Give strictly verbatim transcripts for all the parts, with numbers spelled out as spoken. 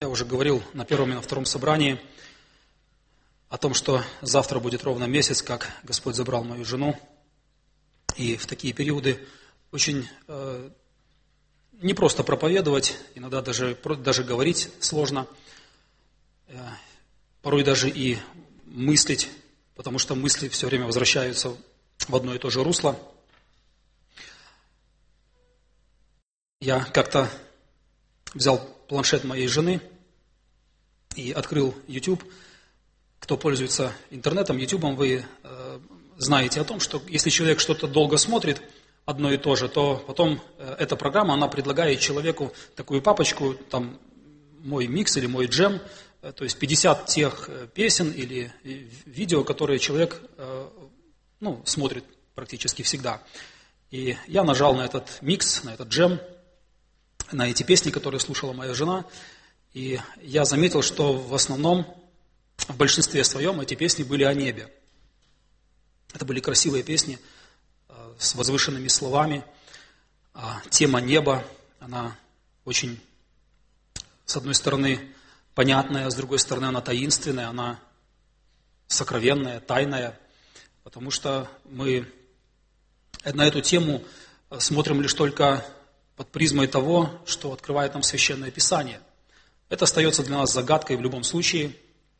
Я уже говорил на первом и на втором собрании о том, что завтра будет ровно месяц, как Господь забрал мою жену. И в такие периоды очень э, не просто проповедовать, иногда даже, даже говорить сложно, э, порой даже и мыслить, потому что мысли все время возвращаются в одно и то же русло. Я как-то взял планшет моей жены и открыл YouTube. Кто пользуется интернетом, ютубом, вы э, знаете о том, что если человек что-то долго смотрит, одно и то же, то потом э, эта программа, она предлагает человеку такую папочку, там, мой микс или мой джем, э, то есть пятьдесят тех э, песен или э, видео, которые человек э, ну, смотрит практически всегда. И я нажал на этот микс, на этот джем, на эти песни, которые слушала моя жена, и я заметил, что в основном, в большинстве своем, эти песни были о небе. Это были красивые песни э, с возвышенными словами. А тема неба, она очень, с одной стороны, понятная, с другой стороны, она таинственная, она сокровенная, тайная, потому что мы на эту тему смотрим лишь только под призмой того, что открывает нам Священное Писание. Это остается для нас загадкой в любом случае.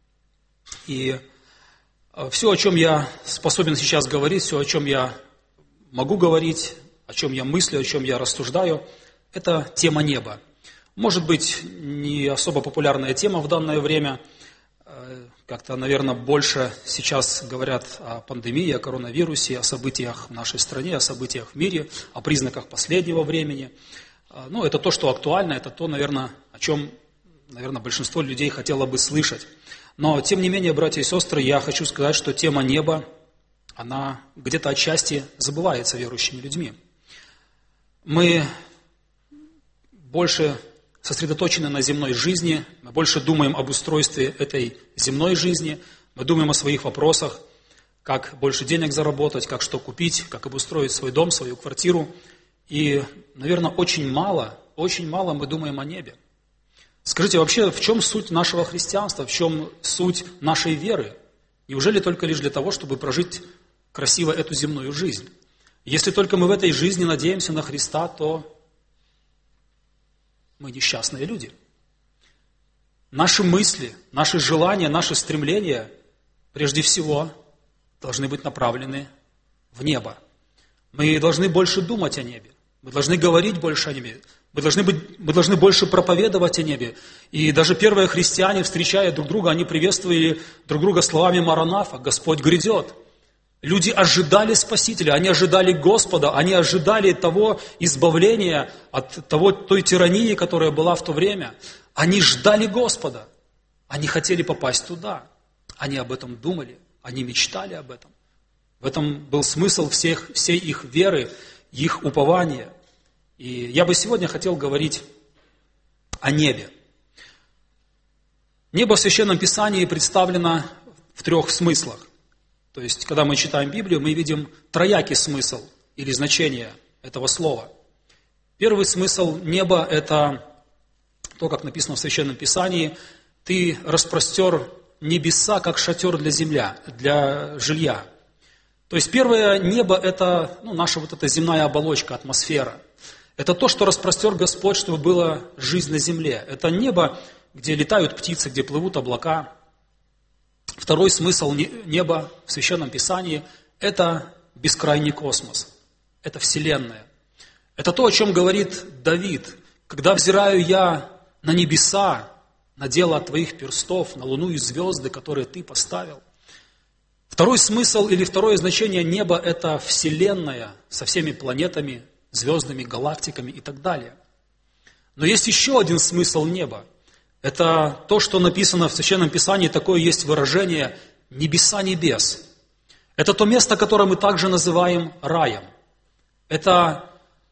И все, о чем я способен сейчас говорить, все, о чем я могу говорить, о чем я мыслю, о чем я рассуждаю, это тема неба. Может быть, не особо популярная тема в данное время. Как-то, наверное, больше сейчас говорят о пандемии, о коронавирусе, о событиях в нашей стране, о событиях в мире, о признаках последнего времени. Ну, это то, что актуально, это то, наверное, о чем, наверное, большинство людей хотело бы слышать. Но, тем не менее, братья и сестры, я хочу сказать, что тема неба, она где-то отчасти забывается верующими людьми. Мы больше сосредоточены на земной жизни, мы больше думаем об устройстве этой земной жизни, мы думаем о своих вопросах, как больше денег заработать, как что купить, как обустроить свой дом, свою квартиру. И, наверное, очень мало, очень мало мы думаем о небе. Скажите, вообще, в чем суть нашего христианства, в чем суть нашей веры? Неужели только лишь для того, чтобы прожить красиво эту земную жизнь? Если только мы в этой жизни надеемся на Христа, то мы несчастные люди. Наши мысли, наши желания, наши стремления, прежде всего, должны быть направлены в небо. Мы должны больше думать о небе. Мы должны говорить больше о небе. Мы должны, быть, мы должны больше проповедовать о небе. И даже первые христиане, встречая друг друга, они приветствовали друг друга словами «Маранафа», «Господь грядет». Люди ожидали Спасителя, они ожидали Господа, они ожидали того избавления от того, той тирании, которая была в то время. Они ждали Господа, они хотели попасть туда, они об этом думали, они мечтали об этом. В этом был смысл всех, всей их веры, их упования. И я бы сегодня хотел говорить о небе. Небо в Священном Писании представлено в трех смыслах. То есть, когда мы читаем Библию, мы видим троякий смысл или значение этого слова. Первый смысл неба – это то, как написано в Священном Писании: «Ты распростер небеса, как шатер для, земля, для жилья». То есть, первое небо – это ну, наша вот эта земная оболочка, атмосфера. Это то, что распростер Господь, чтобы была жизнь на земле. Это небо, где летают птицы, где плывут облака. Второй смысл неба в Священном Писании – это бескрайний космос, это Вселенная. Это то, о чем говорит Давид: «Когда взираю я на небеса, на дело твоих перстов, на луну и звезды, которые ты поставил». Второй смысл или второе значение неба – это Вселенная со всеми планетами, звездами, галактиками и так далее. Но есть еще один смысл неба. Это то, что написано в Священном Писании, такое есть выражение «небеса небес». Это то место, которое мы также называем раем. Это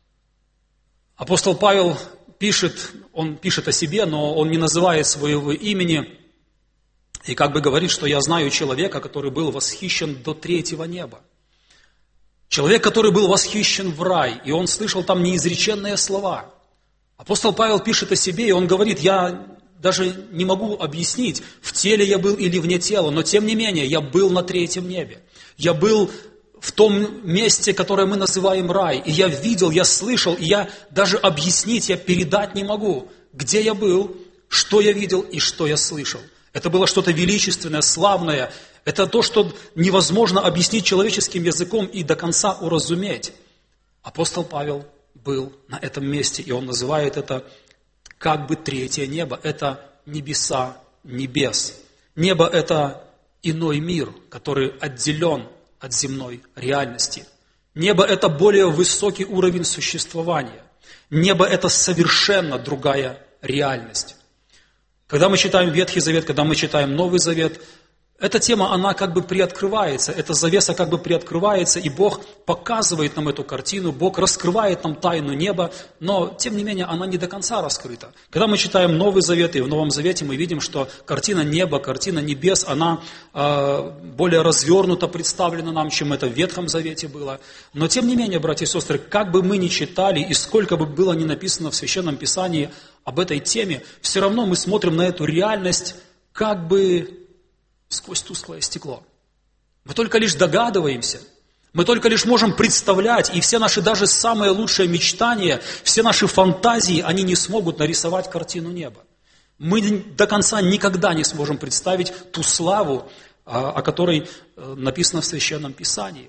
апостол Павел пишет, он пишет о себе, но он не называет своего имени, и как бы говорит, что я знаю человека, который был восхищен до третьего неба. Человек, который был восхищен в рай, и он слышал там неизреченные слова. Апостол Павел пишет о себе, и он говорит: я даже не могу объяснить, в теле я был или вне тела, но тем не менее я был на третьем небе. Я был в том месте, которое мы называем рай. И я видел, я слышал, и я даже объяснить, я передать не могу, где я был, что я видел и что я слышал. Это было что-то величественное, славное. Это то, что невозможно объяснить человеческим языком и до конца уразуметь. Апостол Павел был на этом месте, и он называет это как бы третье небо. Это небеса небес. Небо – это иной мир, который отделен от земной реальности. Небо – это более высокий уровень существования. Небо – это совершенно другая реальность. Когда мы читаем Ветхий Завет, когда мы читаем Новый Завет, эта тема, она как бы приоткрывается, эта завеса как бы приоткрывается, и Бог показывает нам эту картину, Бог раскрывает нам тайну неба, но, тем не менее, она не до конца раскрыта. Когда мы читаем Новый Завет, и в Новом Завете мы видим, что картина неба, картина небес, она э, более развернуто представлена нам, чем это в Ветхом Завете было. Но, тем не менее, братья и сестры, как бы мы ни читали, и сколько бы было ни написано в Священном Писании об этой теме, все равно мы смотрим на эту реальность как бы сквозь тусклое стекло. Мы только лишь догадываемся, мы только лишь можем представлять, и все наши даже самые лучшие мечтания, все наши фантазии, они не смогут нарисовать картину неба. Мы до конца никогда не сможем представить ту славу, о которой написано в Священном Писании.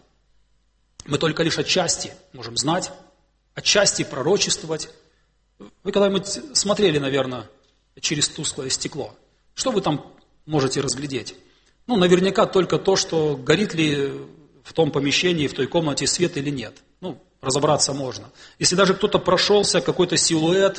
Мы только лишь отчасти можем знать, отчасти пророчествовать. Вы когда-нибудь смотрели, наверное, через тусклое стекло? Что вы там можете разглядеть? Ну, наверняка только то, что горит ли в том помещении, в той комнате свет или нет. Ну, разобраться можно. Если даже кто-то прошелся, какой-то силуэт,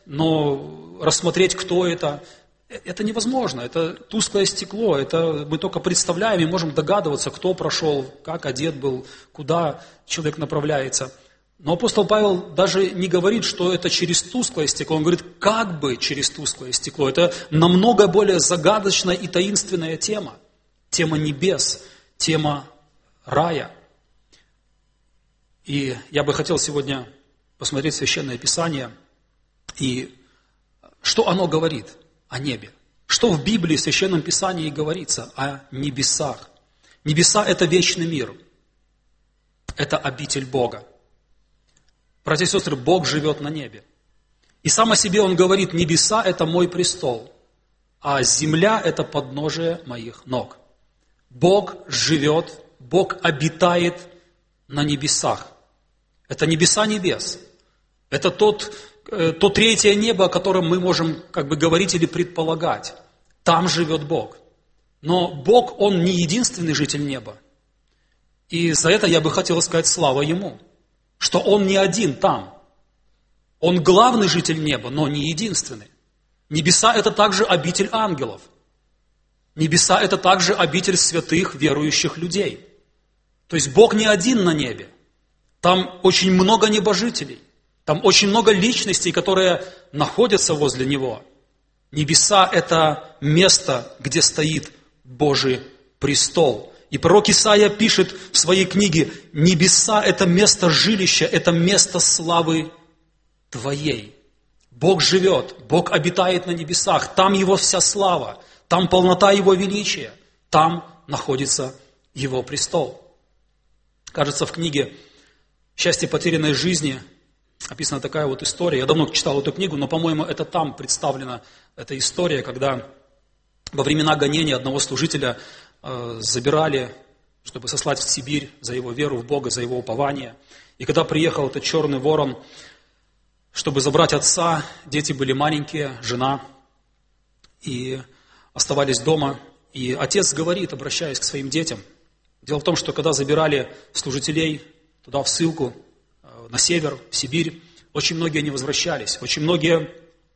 но рассмотреть, кто это, это невозможно. Это тусклое стекло, это мы только представляем и можем догадываться, кто прошел, как одет был, куда человек направляется. Но апостол Павел даже не говорит, что это через тусклое стекло. Он говорит, как бы через тусклое стекло. Это намного более загадочная и таинственная тема. Тема небес, тема рая. И я бы хотел сегодня посмотреть Священное Писание, и что оно говорит о небе. Что в Библии, в Священном Писании говорится о небесах. Небеса – это вечный мир. Это обитель Бога. Братья и сестры, Бог живет на небе. И сам о себе Он говорит, небеса – это мой престол, а земля – это подножие моих ног. Бог живет, Бог обитает на небесах. Это небеса небес. Это тот, то третье небо, о котором мы можем как бы говорить или предполагать. Там живет Бог. Но Бог, Он не единственный житель неба. И за это я бы хотел сказать слава Ему, что Он не один там. Он главный житель неба, но не единственный. Небеса – это также обитель ангелов. Небеса – это также обитель святых, верующих людей. То есть Бог не один на небе. Там очень много небожителей. Там очень много личностей, которые находятся возле Него. Небеса – это место, где стоит Божий престол. И пророк Исаия пишет в своей книге, небеса – это место жилища, это место славы Твоей. Бог живет, Бог обитает на небесах, там Его вся слава. Там полнота Его величия, там находится Его престол. Кажется, в книге «Счастье потерянной жизни» описана такая вот история. Я давно читал эту книгу, но, по-моему, это там представлена эта история, когда во времена гонения одного служителя э, забирали, чтобы сослать в Сибирь за его веру в Бога, за его упование. И когда приехал этот черный ворон, чтобы забрать отца, дети были маленькие, жена, и оставались дома, и отец говорит, обращаясь к своим детям. Дело в том, что когда забирали служителей туда в ссылку, на север, в Сибирь, очень многие не возвращались. Очень многие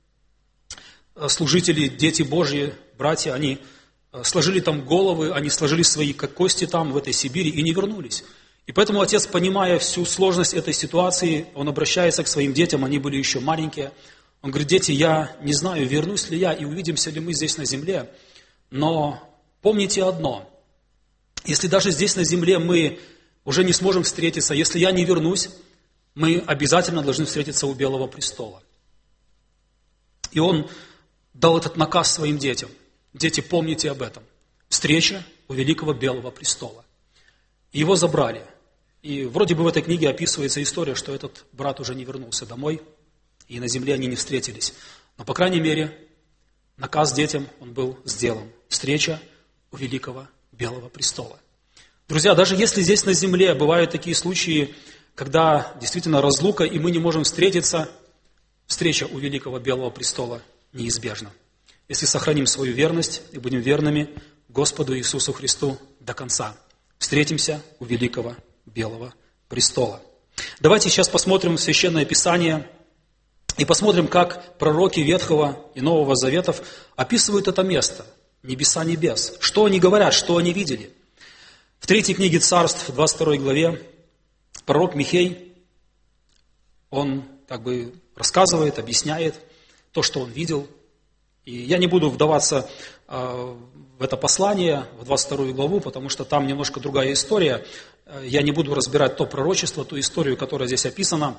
служители, дети Божьи, братья, они сложили там головы, они сложили свои кости там, в этой Сибири, и не вернулись. И поэтому отец, понимая всю сложность этой ситуации, он обращается к своим детям, они были еще маленькие. Он говорит, дети, я не знаю, вернусь ли я и увидимся ли мы здесь на земле, но помните одно, если даже здесь на земле мы уже не сможем встретиться, если я не вернусь, мы обязательно должны встретиться у Белого престола. И он дал этот наказ своим детям. Дети, помните об этом. Встреча у великого белого престола. И его забрали. И вроде бы в этой книге описывается история, что этот брат уже не вернулся домой, и на земле они не встретились. Но, по крайней мере, наказ детям, он был сделан. Встреча у великого белого престола. Друзья, даже если здесь на земле бывают такие случаи, когда действительно разлука, и мы не можем встретиться, встреча у великого белого престола неизбежна. Если сохраним свою верность и будем верными Господу Иисусу Христу до конца. Встретимся у великого белого престола. Давайте сейчас посмотрим в Священное Писание и посмотрим, как пророки Ветхого и Нового Заветов описывают это место, небеса небес. Что они говорят, что они видели. В третьей книге Царств, в двадцать второй главе, пророк Михей, он как бы рассказывает, объясняет то, что он видел. И я не буду вдаваться э, в это послание, в двадцать вторую главу, потому что там немножко другая история. Я не буду разбирать то пророчество, ту историю, которая здесь описана,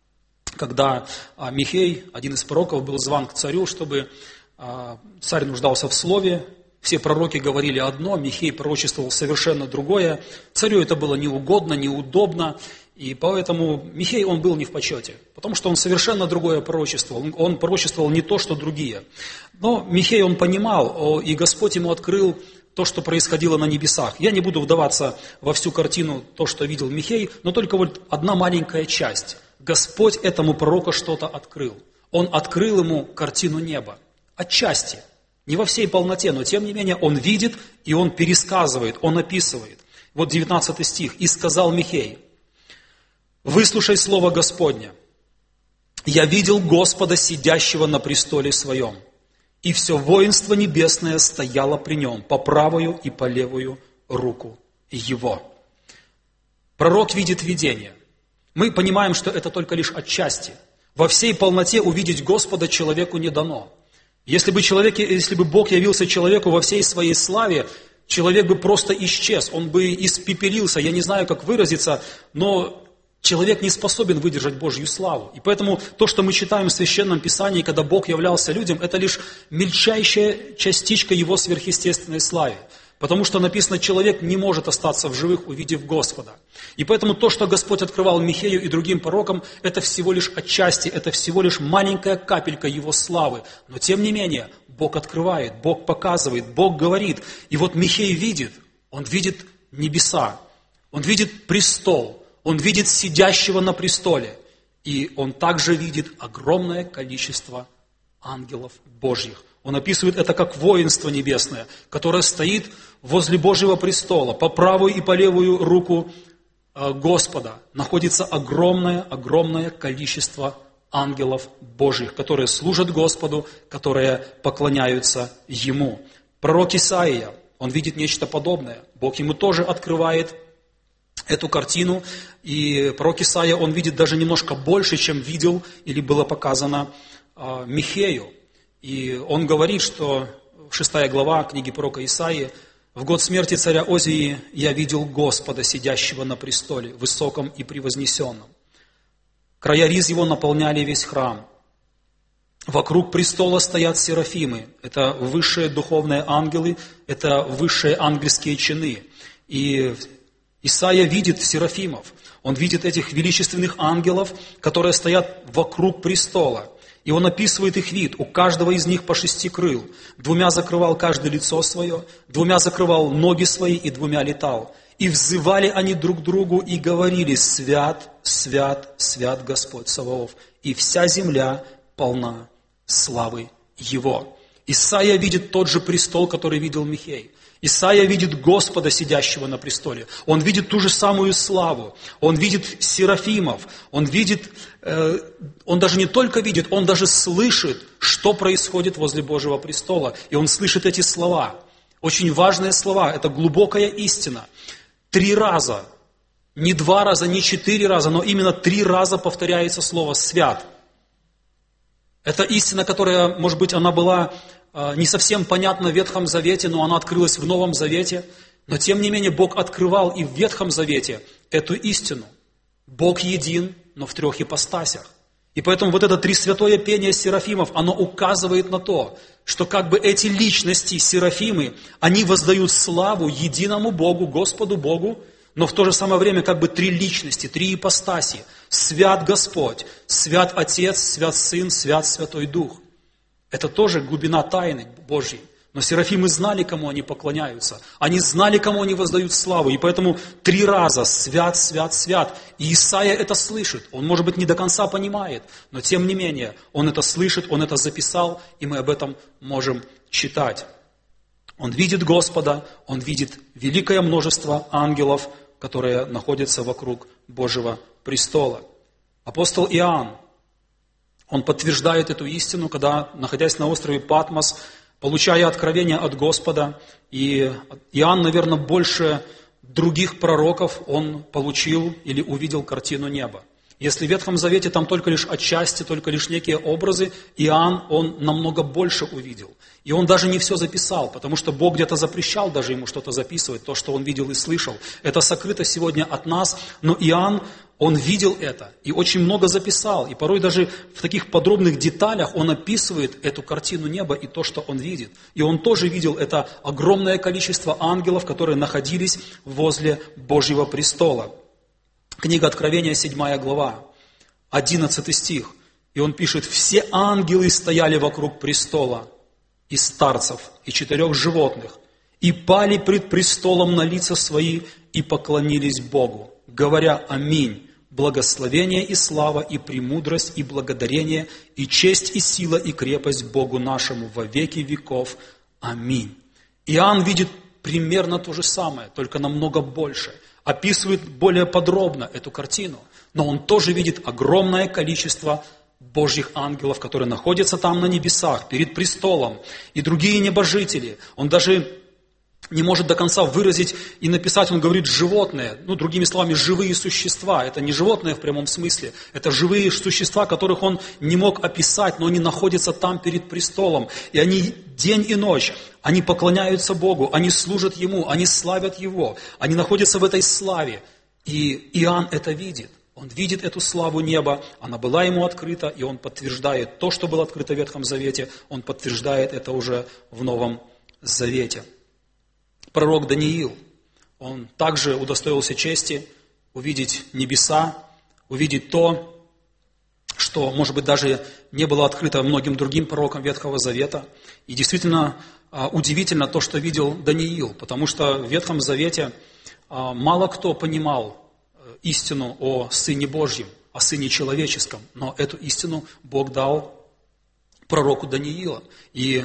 когда э, Михей, один из пророков, был зван к царю, чтобы э, царь нуждался в слове. Все пророки говорили одно, Михей пророчествовал совершенно другое. Царю это было неугодно, неудобно. И поэтому Михей, он был не в почете, потому что он совершенно другое пророчествовал. Он пророчествовал не то, что другие. Но Михей, он понимал, и Господь ему открыл то, что происходило на небесах. Я не буду вдаваться во всю картину, то, что видел Михей, но только вот одна маленькая часть. Господь этому пророку что-то открыл. Он открыл ему картину неба. Отчасти. Не во всей полноте, но тем не менее он видит, и он пересказывает, он описывает. Вот девятнадцатый стих. «И сказал Михей: выслушай слово Господня. Я видел Господа, сидящего на престоле своем, и все воинство небесное стояло при нем, по правую и по левую руку его». Пророк видит видение. Мы понимаем, что это только лишь отчасти. Во всей полноте увидеть Господа человеку не дано. Если бы, человек, если бы Бог явился человеку во всей своей славе, человек бы просто исчез, он бы испепелился. Я не знаю, как выразиться, но человек не способен выдержать Божью славу. И поэтому то, что мы читаем в Священном Писании, когда Бог являлся людям, это лишь мельчайшая частичка Его сверхъестественной славы. Потому что написано, человек не может остаться в живых, увидев Господа. И поэтому то, что Господь открывал Михею и другим пророкам, это всего лишь отчасти, это всего лишь маленькая капелька Его славы. Но тем не менее, Бог открывает, Бог показывает, Бог говорит. И вот Михей видит, он видит небеса, он видит престол, он видит сидящего на престоле. И он также видит огромное количество ангелов Божьих. Он описывает это как воинство небесное, которое стоит возле Божьего престола. По правую и по левую руку Господа находится огромное-огромное количество ангелов Божьих, которые служат Господу, которые поклоняются Ему. Пророк Исаия, он видит нечто подобное. Бог ему тоже открывает эту картину. И пророк Исаия, он видит даже немножко больше, чем видел или было показано Михею. И он говорит, что шестая глава книги пророка Исаии: «В год смерти царя Озии я видел Господа, сидящего на престоле, высоком и превознесенном. Края риз его наполняли весь храм. Вокруг престола стоят серафимы». Это высшие духовные ангелы, это высшие ангельские чины. И Исаия видит серафимов, он видит этих величественных ангелов, которые стоят вокруг престола. И он описывает их вид. У каждого из них по шести крыл. Двумя закрывал каждое лицо свое, двумя закрывал ноги свои и двумя летал. И взывали они друг другу и говорили: «Свят, свят, свят Господь Саваоф, и вся земля полна славы Его». Исаия видит тот же престол, который видел Михей. Исаия видит Господа, сидящего на престоле. Он видит ту же самую славу. Он видит серафимов. Он видит, э, он даже не только видит, он даже слышит, что происходит возле Божьего престола. И он слышит эти слова. Очень важные слова. Это глубокая истина. Три раза, не два раза, не четыре раза, но именно три раза повторяется слово «свят». Это истина, которая, может быть, она была не совсем понятна в Ветхом Завете, но она открылась в Новом Завете. Но тем не менее Бог открывал и в Ветхом Завете эту истину. Бог един, но в трех ипостасях. И поэтому вот это тресвятое пение серафимов, оно указывает на то, что как бы эти личности, серафимы, они воздают славу единому Богу, Господу Богу, но в то же самое время как бы три личности, три ипостаси. Свят Господь, свят Отец, свят Сын, свят Святой Дух. Это тоже глубина тайны Божьей. Но серафимы знали, кому они поклоняются. Они знали, кому они воздают славу. И поэтому три раза свят, свят, свят. И Исаия это слышит. Он, может быть, не до конца понимает, но тем не менее, он это слышит, он это записал, и мы об этом можем читать. Он видит Господа, он видит великое множество ангелов, которые находятся вокруг Божьего престола. Апостол Иоанн, он подтверждает эту истину, когда, находясь на острове Патмос, получая откровение от Господа, и Иоанн, наверное, больше других пророков, он получил или увидел картину неба. Если в Ветхом Завете там только лишь отчасти, только лишь некие образы, Иоанн, он намного больше увидел. И он даже не все записал, потому что Бог где-то запрещал даже ему что-то записывать, то, что он видел и слышал. Это сокрыто сегодня от нас, но Иоанн, он видел это и очень много записал. И порой даже в таких подробных деталях он описывает эту картину неба и то, что он видит. И он тоже видел это огромное количество ангелов, которые находились возле Божьего престола. Книга Откровения, седьмая глава, одиннадцатый стих. И он пишет: «Все ангелы стояли вокруг престола, и старцев, и четырех животных, и пали пред престолом на лица свои, и поклонились Богу, говоря: Аминь, благословение и слава, и премудрость, и благодарение, и честь, и сила, и крепость Богу нашему во веки веков. Аминь». Иоанн видит примерно то же самое, только намного больше. Описывает более подробно эту картину, но он тоже видит огромное количество Божьих ангелов, которые находятся там на небесах, перед престолом, и другие небожители. Он даже не может до конца выразить и написать, он говорит животные, ну, другими словами, живые существа. Это не животные в прямом смысле, это живые существа, которых он не мог описать, но они находятся там перед престолом. И они день и ночь, они поклоняются Богу, они служат Ему, они славят Его, они находятся в этой славе. И Иоанн это видит. Он видит эту славу неба, она была ему открыта, и он подтверждает то, что было открыто в Ветхом Завете, он подтверждает это уже в Новом Завете. Пророк Даниил, он также удостоился чести увидеть небеса, увидеть то, что, может быть, даже не было открыто многим другим пророкам Ветхого Завета. И действительно удивительно то, что видел Даниил, потому что в Ветхом Завете мало кто понимал истину о Сыне Божьем, о Сыне Человеческом, но эту истину Бог дал пророку Даниила. И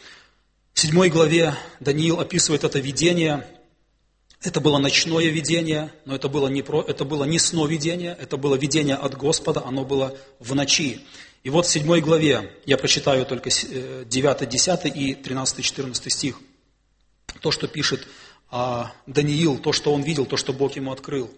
в седьмой главе Даниил описывает это видение. Это было ночное видение, но это было не, про, это было не сновидение, это было видение от Господа, оно было в ночи. И вот в седьмой главе, я прочитаю только девятый, десятый и тринадцатый, четырнадцатый стих. То, что пишет Даниил, то, что он видел, то, что Бог ему открыл.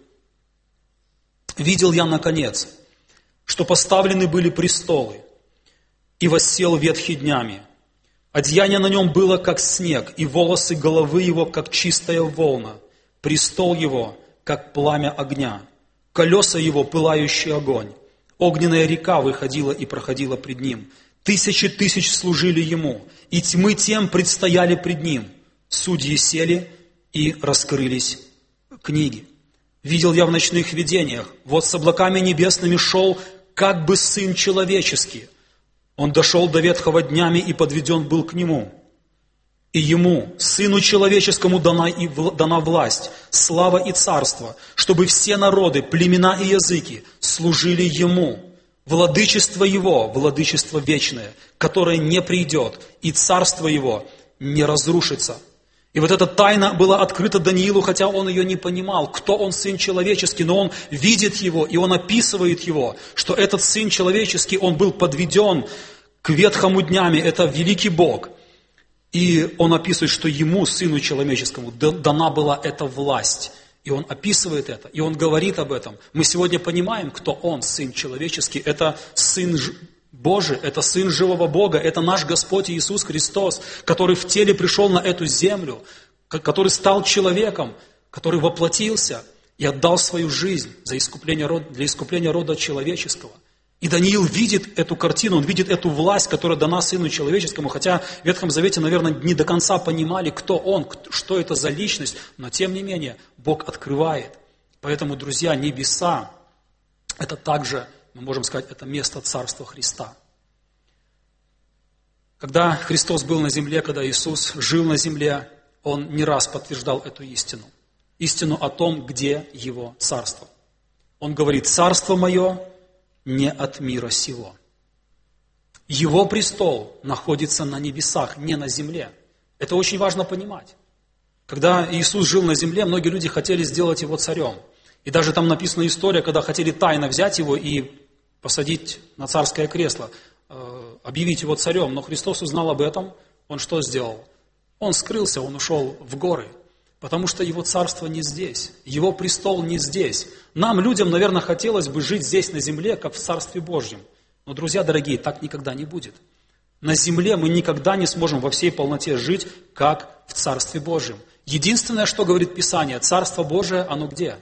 «Видел я, наконец, что поставлены были престолы, и воссел ветхий днями. Одеяние на нем было, как снег, и волосы головы его, как чистая волна. Престол его, как пламя огня. Колеса его, пылающий огонь. Огненная река выходила и проходила пред ним. Тысячи тысяч служили ему, и тьмы тем предстояли пред ним. Судьи сели, и раскрылись книги. Видел я в ночных видениях, вот с облаками небесными шел, как бы Сын Человеческий. Он дошел до ветхого днями и подведен был к Нему. И Ему, Сыну Человеческому, дана, и, дана власть, слава и царство, чтобы все народы, племена и языки служили Ему. Владычество Его, владычество вечное, которое не придет, и царство Его не разрушится». И вот эта тайна была открыта Даниилу, хотя он ее не понимал, кто он, Сын Человеческий, но он видит его, и он описывает его, что этот Сын Человеческий, он был подведен к ветхому днями, это великий Бог. И он описывает, что ему, Сыну Человеческому, дана была эта власть. И он описывает это, и он говорит об этом. Мы сегодня понимаем, кто он, Сын Человеческий, это Сын Божий, это Сын живого Бога, это наш Господь Иисус Христос, который в теле пришел на эту землю, который стал человеком, который воплотился и отдал свою жизнь за искупление рода, для искупления рода человеческого. И Даниил видит эту картину, он видит эту власть, которая дана Сыну Человеческому, хотя в Ветхом Завете, наверное, не до конца понимали, кто он, что это за личность, но тем не менее Бог открывает. Поэтому, друзья, небеса, это также, мы можем сказать, это место Царства Христа. Когда Христос был на земле, когда Иисус жил на земле, Он не раз подтверждал эту истину. Истину о том, где Его Царство. Он говорит: «Царство Мое не от мира сего». Его престол находится на небесах, не на земле. Это очень важно понимать. Когда Иисус жил на земле, многие люди хотели сделать Его царем. И даже там написана история, когда хотели тайно взять Его и посадить на царское кресло, объявить Его царем. Но Христос узнал об этом. Он что сделал? Он скрылся, Он ушел в горы. Потому что Его царство не здесь, Его престол не здесь. Нам, людям, наверное, хотелось бы жить здесь, на земле, как в Царстве Божьем. Но, друзья дорогие, так никогда не будет. На земле мы никогда не сможем во всей полноте жить, как в Царстве Божьем. Единственное, что говорит Писание, Царство Божие, оно где?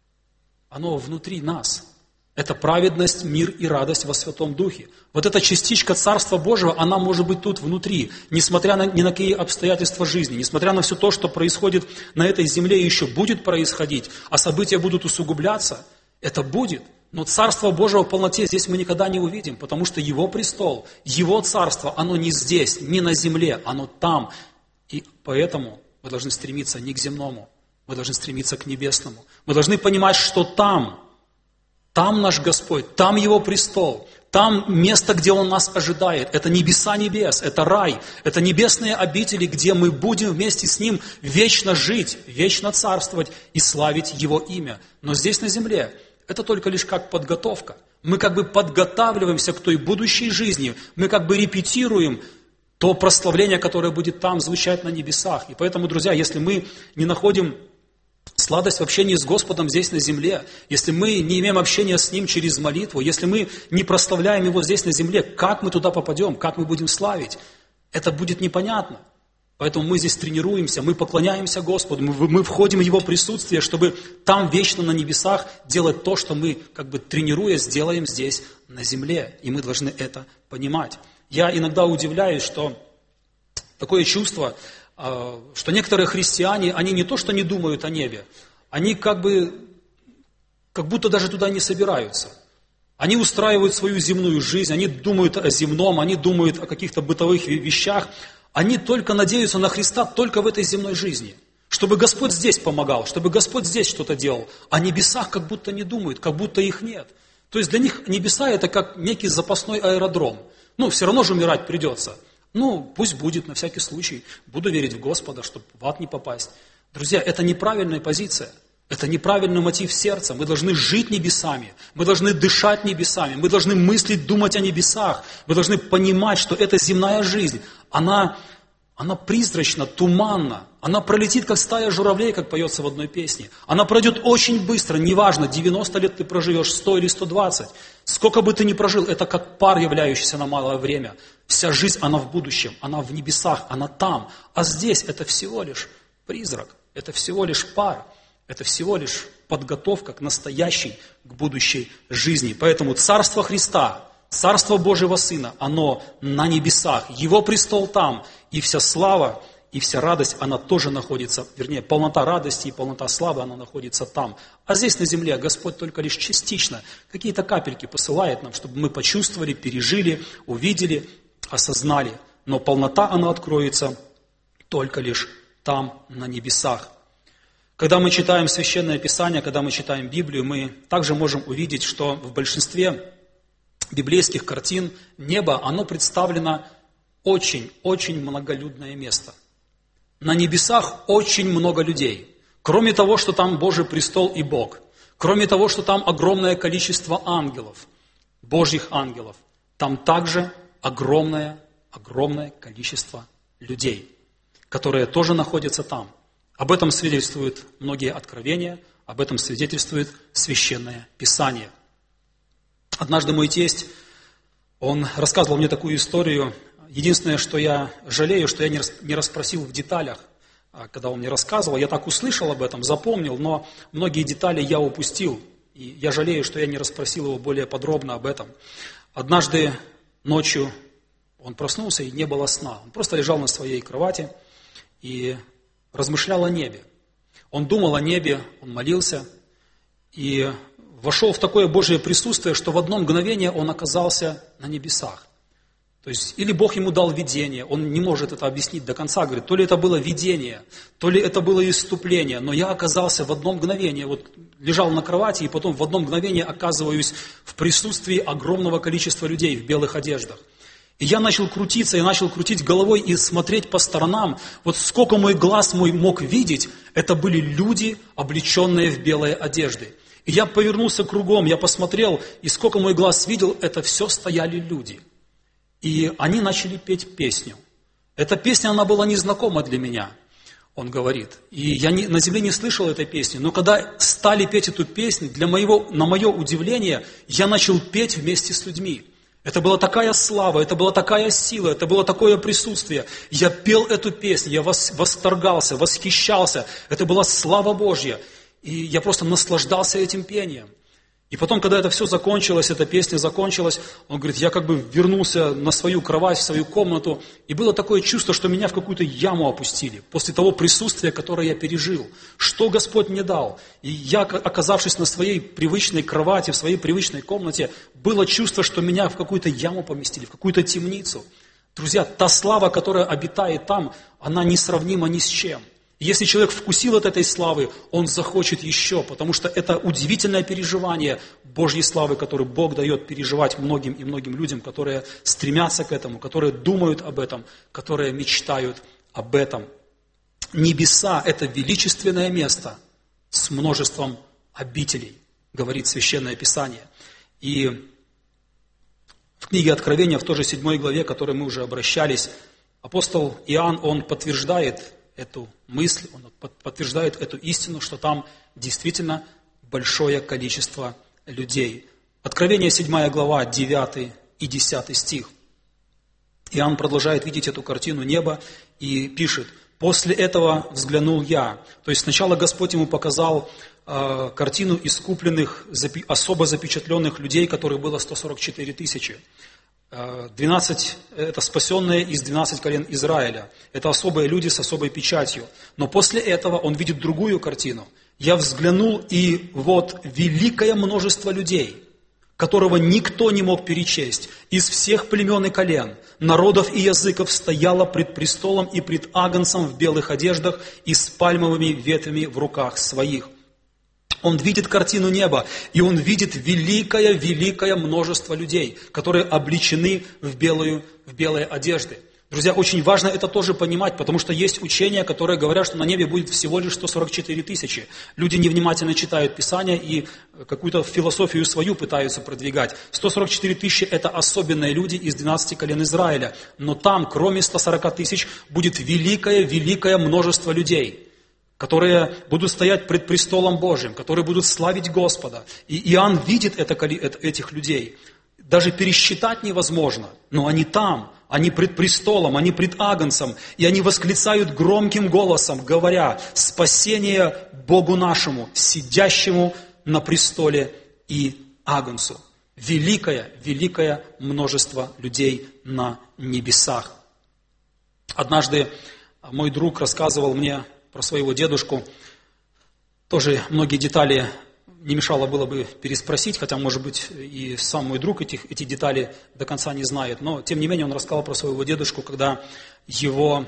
Оно внутри нас. Это праведность, мир и радость во Святом Духе. Вот эта частичка Царства Божьего, она может быть тут внутри, несмотря на ни на какие обстоятельства жизни, несмотря на все то, что происходит на этой земле и еще будет происходить, а события будут усугубляться, это будет. Но Царство Божьего в полноте здесь мы никогда не увидим, потому что Его престол, Его Царство, оно не здесь, не на земле, оно там. И поэтому мы должны стремиться не к земному, мы должны стремиться к небесному. Мы должны понимать, что там... Там наш Господь, там Его престол, там место, где Он нас ожидает. Это небеса небес, это рай, это небесные обители, где мы будем вместе с Ним вечно жить, вечно царствовать и славить Его имя. Но здесь на земле это только лишь как подготовка. Мы как бы подготавливаемся к той будущей жизни, мы как бы репетируем то прославление, которое будет там звучать на небесах. И поэтому, друзья, если мы не находим сладость в общении с Господом здесь на земле, если мы не имеем общения с Ним через молитву, если мы не прославляем Его здесь на земле, как мы туда попадем, как мы будем славить, это будет непонятно. Поэтому мы здесь тренируемся, мы поклоняемся Господу, мы, мы входим в Его присутствие, чтобы там вечно на небесах делать то, что мы, как бы тренируясь, делаем здесь на земле. И мы должны это понимать. Я иногда удивляюсь, что такое чувство, что некоторые христиане, они не то, что не думают о небе, они как бы, как будто даже туда не собираются. Они устраивают свою земную жизнь, они думают о земном, они думают о каких-то бытовых вещах. Они только надеются на Христа только в этой земной жизни. Чтобы Господь здесь помогал, чтобы Господь здесь что-то делал. О небесах как будто не думают, как будто их нет. То есть для них небеса это как некий запасной аэродром. Ну, все равно же умирать придется. Ну, пусть будет, на всякий случай. Буду верить в Господа, чтобы в ад не попасть. Друзья, это неправильная позиция. Это неправильный мотив сердца. Мы должны жить небесами. Мы должны дышать небесами. Мы должны мыслить, думать о небесах. Мы должны понимать, что эта земная жизнь, она, она призрачна, туманна. Она пролетит, как стая журавлей, как поется в одной песне. Она пройдет очень быстро. Неважно, девяносто лет ты проживешь, сто или сто двадцать. Сколько бы ты ни прожил, это как пар, являющийся на малое время. Вся жизнь, она в будущем, она в небесах, она там. А здесь это всего лишь призрак, это всего лишь пар, это всего лишь подготовка к настоящей, к будущей жизни. Поэтому Царство Христа, Царство Божьего Сына, оно на небесах, Его престол там, и вся слава, и вся радость, она тоже находится, вернее, полнота радости и полнота славы, она находится там. А здесь на земле Господь только лишь частично какие-то капельки посылает нам, чтобы мы почувствовали, пережили, увидели, осознали. Но полнота, она откроется только лишь там, на небесах. Когда мы читаем Священное Писание, когда мы читаем Библию, мы также можем увидеть, что в большинстве библейских картин небо, оно представлено очень-очень многолюдное место. На небесах очень много людей. Кроме того, что там Божий престол и Бог, кроме того, что там огромное количество ангелов, Божьих ангелов, там также огромное, огромное количество людей, которые тоже находятся там. Об этом свидетельствуют многие откровения, об этом свидетельствует Священное Писание. Однажды мой тесть, он рассказывал мне такую историю. Единственное, что я жалею, что я не расспросил в деталях, когда он мне рассказывал. Я так услышал об этом, запомнил, но многие детали я упустил. И я жалею, что я не расспросил его более подробно об этом. Однажды ночью он проснулся, и не было сна. Он просто лежал на своей кровати и размышлял о небе. Он думал о небе, он молился, и вошел в такое Божье присутствие, что в одно мгновение он оказался на небесах. То есть, или Бог ему дал видение, он не может это объяснить до конца, говорит, то ли это было видение, то ли это было исступление, но я оказался в одно мгновение, вот лежал на кровати, и потом в одно мгновение оказываюсь в присутствии огромного количества людей в белых одеждах. И я начал крутиться, я начал крутить головой и смотреть по сторонам. Вот сколько мой глаз мой мог видеть, это были люди, облеченные в белые одежды. И я повернулся кругом, я посмотрел, и сколько мой глаз видел, это все стояли люди. И они начали петь песню. Эта песня, она была незнакома для меня, он говорит. И я не, на земле не слышал этой песни. Но когда стали петь эту песню, для моего, на мое удивление, я начал петь вместе с людьми. Это была такая слава, это была такая сила, это было такое присутствие. Я пел эту песню, я восторгался, восхищался. Это была слава Божья. И я просто наслаждался этим пением. И потом, когда это все закончилось, эта песня закончилась, он говорит, я как бы вернулся на свою кровать, в свою комнату, и было такое чувство, что меня в какую-то яму опустили, после того присутствия, которое я пережил. Что Господь мне дал? И я, оказавшись на своей привычной кровати, в своей привычной комнате, было чувство, что меня в какую-то яму поместили, в какую-то темницу. Друзья, та слава, которая обитает там, она несравнима ни с чем. Если человек вкусил от этой славы, он захочет еще, потому что это удивительное переживание Божьей славы, которую Бог дает переживать многим и многим людям, которые стремятся к этому, которые думают об этом, которые мечтают об этом. Небеса – это величественное место с множеством обителей, говорит Священное Писание. И в книге Откровения, в той же седьмой главе, к которой мы уже обращались, апостол Иоанн, он подтверждает эту мысль, он подтверждает эту истину, что там действительно большое количество людей. Откровение седьмая глава, девятый и десятый стих. Иоанн продолжает видеть эту картину неба и пишет, «После этого взглянул я». То есть сначала Господь ему показал э, картину искупленных, запи, особо запечатленных людей, которых было сто сорок четыре тысячи. двенадцать – это спасенные из двенадцати колен Израиля. Это особые люди с особой печатью. Но после этого он видит другую картину. «Я взглянул, и вот великое множество людей, которого никто не мог перечесть, из всех племен и колен, народов и языков стояло пред престолом и пред Агнцем в белых одеждах и с пальмовыми ветвями в руках своих». Он видит картину неба, и он видит великое-великое множество людей, которые облечены в, белую, в белые одежды. Друзья, очень важно это тоже понимать, потому что есть учения, которые говорят, что на небе будет всего лишь сто сорок четыре тысячи. Люди невнимательно читают Писание и какую-то философию свою пытаются продвигать. сто сорок четыре тысячи – это особенные люди из двенадцати колен Израиля. Но там, кроме ста сорока тысяч, будет великое-великое множество людей, которые будут стоять пред престолом Божьим, которые будут славить Господа. И Иоанн видит это, этих людей. Даже пересчитать невозможно, но они там, они пред престолом, они пред Агнцем, и они восклицают громким голосом, говоря, «Спасение Богу нашему, сидящему на престоле и Агнцу». Великое, великое множество людей на небесах. Однажды мой друг рассказывал мне про своего дедушку. Тоже многие детали не мешало было бы переспросить, хотя, может быть, и сам мой друг этих, эти детали до конца не знает. Но, тем не менее, он рассказал про своего дедушку, когда его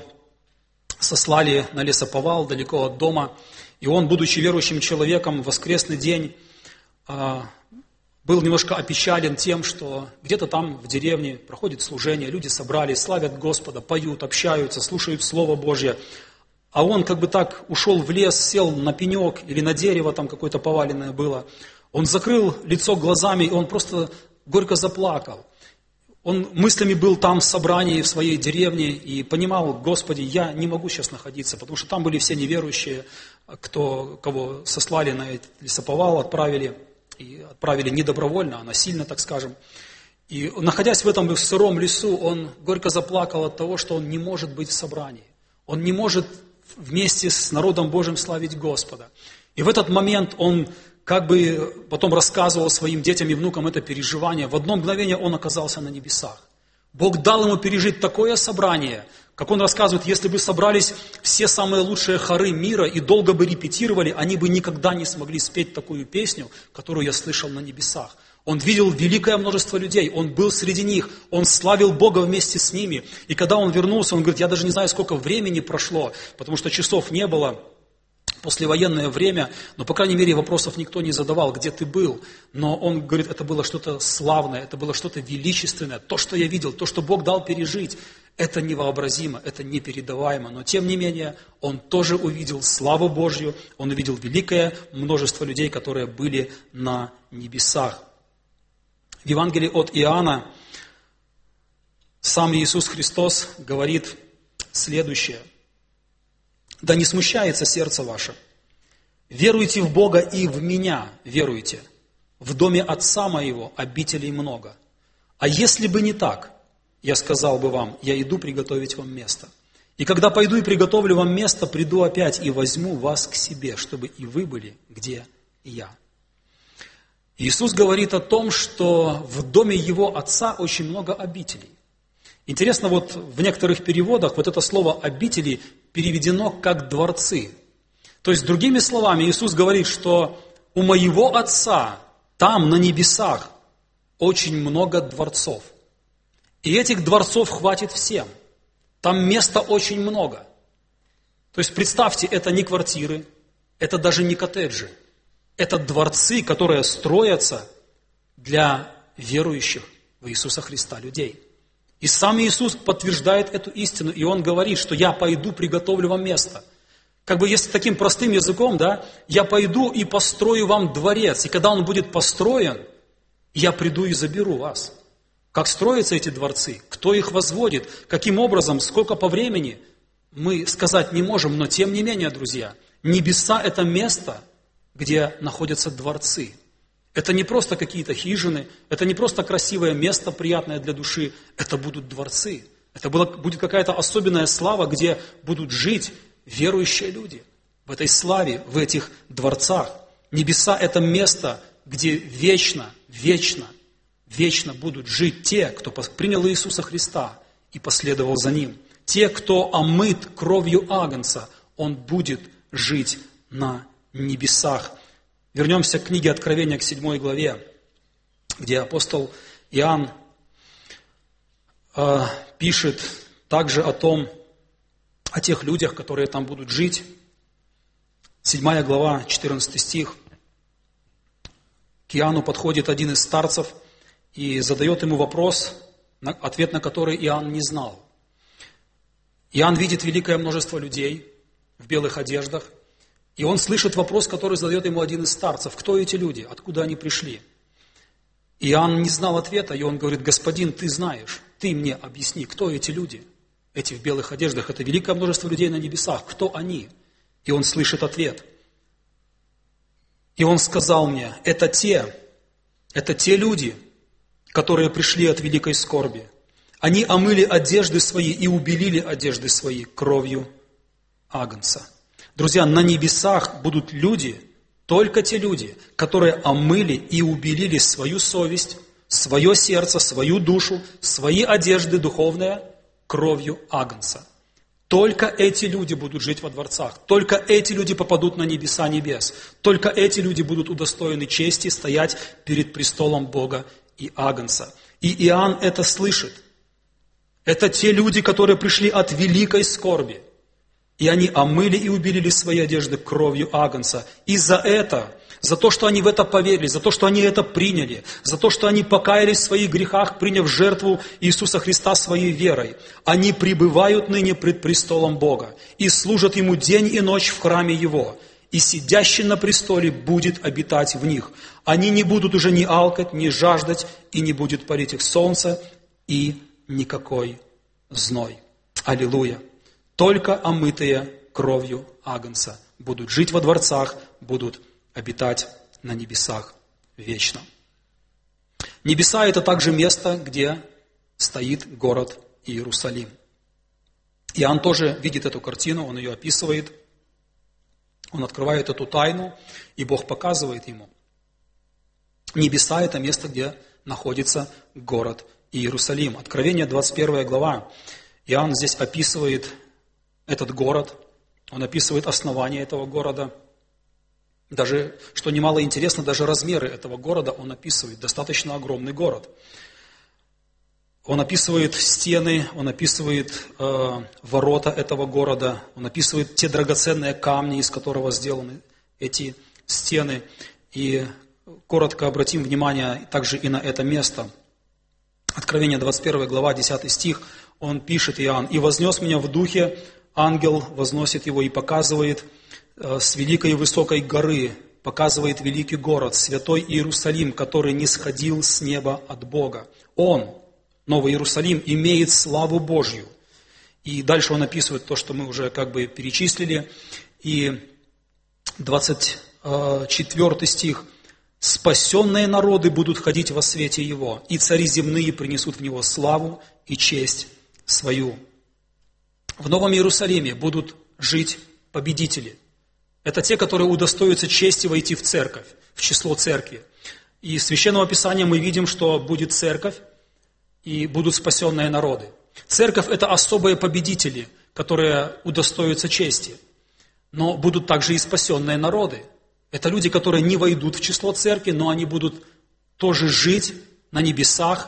сослали на лесоповал далеко от дома. И он, будучи верующим человеком, в воскресный день а, был немножко опечален тем, что где-то там в деревне проходит служение, люди собрались, славят Господа, поют, общаются, слушают Слово Божье. А он как бы так ушел в лес, сел на пенек или на дерево, там какое-то поваленное было. Он закрыл лицо глазами, и он просто горько заплакал. Он мыслями был там в собрании, в своей деревне, и понимал, Господи, я не могу сейчас находиться, потому что там были все неверующие, кто, кого сослали на этот лесоповал, отправили, и отправили не добровольно, а насильно, так скажем. И находясь в этом сыром лесу, он горько заплакал от того, что он не может быть в собрании. Он не может вместе с народом Божьим славить Господа. И в этот момент он как бы потом рассказывал своим детям и внукам это переживание, в одно мгновение он оказался на небесах. Бог дал ему пережить такое собрание, как он рассказывает, если бы собрались все самые лучшие хоры мира и долго бы репетировали, они бы никогда не смогли спеть такую песню, которую я слышал на небесах. Он видел великое множество людей, он был среди них, он славил Бога вместе с ними. И когда он вернулся, он говорит, я даже не знаю, сколько времени прошло, потому что часов не было. Послевоенное время, но, по крайней мере, вопросов никто не задавал, где ты был. Но он говорит, это было что-то славное, это было что-то величественное. То, что я видел, то, что Бог дал пережить, это невообразимо, это непередаваемо. Но, тем не менее, он тоже увидел славу Божью, он увидел великое множество людей, которые были на небесах. В Евангелии от Иоанна сам Иисус Христос говорит следующее. «Да не смущается сердце ваше. Веруйте в Бога и в Меня веруйте. В доме Отца Моего обителей много. А если бы не так, я сказал бы вам, я иду приготовить вам место. И когда пойду и приготовлю вам место, приду опять и возьму вас к себе, чтобы и вы были, где и я». Иисус говорит о том, что в доме Его Отца очень много обителей. Интересно, вот в некоторых переводах вот это слово «обители» переведено как «дворцы». То есть, другими словами, Иисус говорит, что у моего Отца, там, на небесах, очень много дворцов. И этих дворцов хватит всем. Там места очень много. То есть, представьте, это не квартиры, это даже не коттеджи. Это дворцы, которые строятся для верующих в Иисуса Христа людей. И сам Иисус подтверждает эту истину, и Он говорит, что я пойду, приготовлю вам место. Как бы если таким простым языком, да, я пойду и построю вам дворец, и когда он будет построен, я приду и заберу вас. Как строятся эти дворцы, кто их возводит, каким образом, сколько по времени, мы сказать не можем, но тем не менее, друзья, небеса – это место, где находятся дворцы. Это не просто какие-то хижины, это не просто красивое место, приятное для души, это будут дворцы. Это будет какая-то особенная слава, где будут жить верующие люди. В этой славе, в этих дворцах. Небеса – это место, где вечно, вечно, вечно будут жить те, кто принял Иисуса Христа и последовал за Ним. Те, кто омыт кровью Агнца, он будет жить на небесах. Вернемся к книге Откровения, к седьмой главе, где апостол Иоанн э, пишет также о том, о тех людях, которые там будут жить. Седьмая глава, четырнадцатый стих. К Иоанну подходит один из старцев и задает ему вопрос, ответ на который Иоанн не знал. Иоанн видит великое множество людей в белых одеждах, и он слышит вопрос, который задает ему один из старцев. Кто эти люди? Откуда они пришли? Иоанн не знал ответа, и он говорит: господин, ты знаешь, ты мне объясни, кто эти люди? Эти в белых одеждах, это великое множество людей на небесах. Кто они? И он слышит ответ. И он сказал мне: это те, это те люди, которые пришли от великой скорби. Они омыли одежды свои и убелили одежды свои кровью Агнца. Друзья, на небесах будут люди, только те люди, которые омыли и убелили свою совесть, свое сердце, свою душу, свои одежды духовные кровью Агнца. Только эти люди будут жить во дворцах, только эти люди попадут на небеса небес, только эти люди будут удостоены чести стоять перед престолом Бога и Агнца. И Иоанн это слышит. Это те люди, которые пришли от великой скорби. И они омыли и убелили свои одежды кровью Агнца. И за это, за то, что они в это поверили, за то, что они это приняли, за то, что они покаялись в своих грехах, приняв жертву Иисуса Христа своей верой, они пребывают ныне пред престолом Бога и служат Ему день и ночь в храме Его. И сидящий на престоле будет обитать в них. Они не будут уже ни алкать, ни жаждать, и не будет палить их солнце, и никакой зной. Аллилуйя! Только омытые кровью Агнца будут жить во дворцах, будут обитать на небесах вечно. Небеса – это также место, где стоит город Иерусалим. Иоанн тоже видит эту картину, он ее описывает. Он открывает эту тайну, и Бог показывает ему. Небеса – это место, где находится город Иерусалим. Откровение, двадцать первая глава. Иоанн здесь описывает этот город, он описывает основание этого города. Даже, что немало интересно, даже размеры этого города он описывает. Достаточно огромный город. Он описывает стены, он описывает э, ворота этого города, он описывает те драгоценные камни, из которого сделаны эти стены. И коротко обратим внимание также и на это место. Откровение, двадцать первая глава, десятый стих, он пишет, Иоанн: «И вознес меня в духе, ангел возносит его и показывает э, с великой и высокой горы, показывает великий город, святой Иерусалим, который не сходил с неба от Бога. Он, Новый Иерусалим, имеет славу Божью». И дальше он описывает то, что мы уже как бы перечислили. И двадцать четвёртый стих. «Спасенные народы будут ходить во свете Его, и цари земные принесут в Него славу и честь свою». В Новом Иерусалиме будут жить победители. Это те, которые удостоятся чести войти в церковь, в число церкви. И из Священного Писания мы видим, что будет церковь, и будут спасенные народы. Церковь – это особые победители, которые удостоятся чести. Но будут также и спасенные народы. Это люди, которые не войдут в число церкви, но они будут тоже жить на небесах.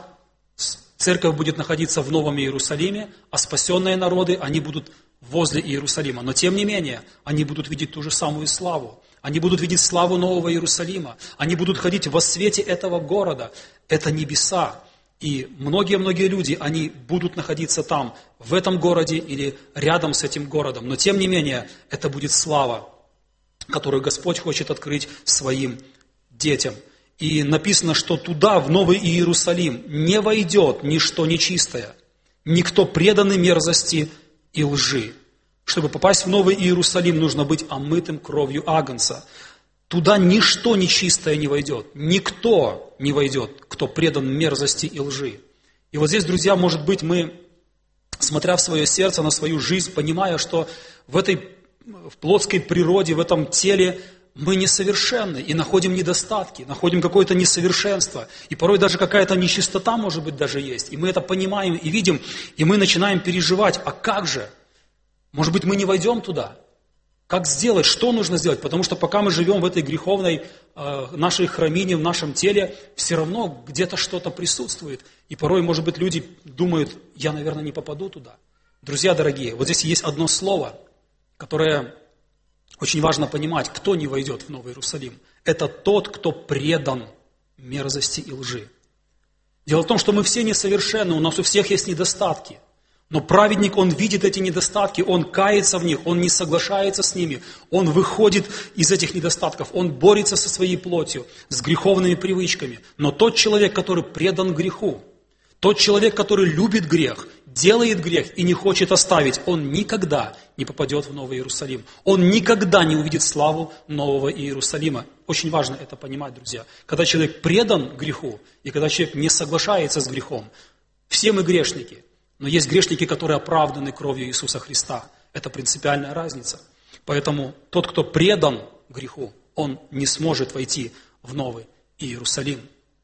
Церковь будет находиться в Новом Иерусалиме, а спасенные народы, они будут возле Иерусалима. Но тем не менее, они будут видеть ту же самую славу. Они будут видеть славу Нового Иерусалима. Они будут ходить во свете этого города. Это небеса. И многие-многие люди, они будут находиться там, в этом городе или рядом с этим городом. Но тем не менее, это будет слава, которую Господь хочет открыть своим детям. И написано, что туда, в Новый Иерусалим, не войдет ничто нечистое, никто преданный мерзости и лжи. Чтобы попасть в Новый Иерусалим, нужно быть омытым кровью агнца. Туда ничто нечистое не войдет, никто не войдет, кто предан мерзости и лжи. И вот здесь, друзья, может быть, мы, смотря в свое сердце, на свою жизнь, понимая, что в этой в плотской природе, в этом теле мы несовершенны и находим недостатки, находим какое-то несовершенство. И порой даже какая-то нечистота, может быть, даже есть. И мы это понимаем и видим, и мы начинаем переживать, а как же? Может быть, мы не войдем туда? Как сделать? Что нужно сделать? Потому что пока мы живем в этой греховной э, нашей храмине, в нашем теле, все равно где-то что-то присутствует. И порой, может быть, люди думают, я, наверное, не попаду туда. Друзья дорогие, вот здесь есть одно слово, которое очень важно понимать, кто не войдет в Новый Иерусалим. Это тот, кто предан мерзости и лжи. Дело в том, что мы все несовершенны, у нас у всех есть недостатки. Но праведник, он видит эти недостатки, он кается в них, он не соглашается с ними, он выходит из этих недостатков, он борется со своей плотью, с греховными привычками. Но тот человек, который предан греху, тот человек, который любит грех, делает грех и не хочет оставить, он никогда не попадет в Новый Иерусалим. Он никогда не увидит славу Нового Иерусалима. Очень важно это понимать, друзья. Когда человек предан греху, и когда человек не соглашается с грехом, все мы грешники, но есть грешники, которые оправданы кровью Иисуса Христа. Это принципиальная разница. Поэтому тот, кто предан греху, он не сможет войти в Новый Иерусалим.